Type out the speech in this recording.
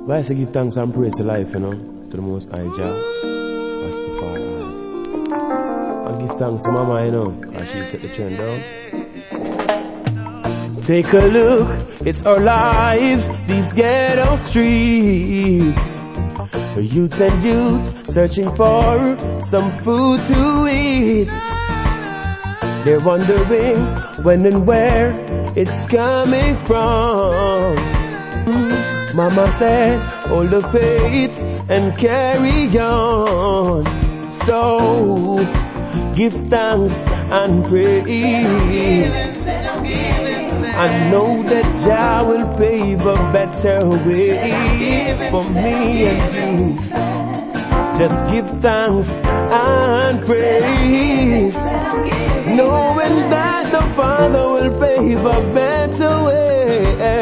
Why I say give thanks and praise to life, to the Most High Jah, Rastafari. And give thanks to Mama, cause she set the trend down. Take a look, it's our lives, these ghetto streets. Youths and youths searching for some food to eat. They're wondering when and where it's coming from. Mama said, hold the faith and carry on. So, give thanks and praise. I know that Jah will pave a better way for me and you. Just give thanks and praise, knowing that the Father will pave a better way.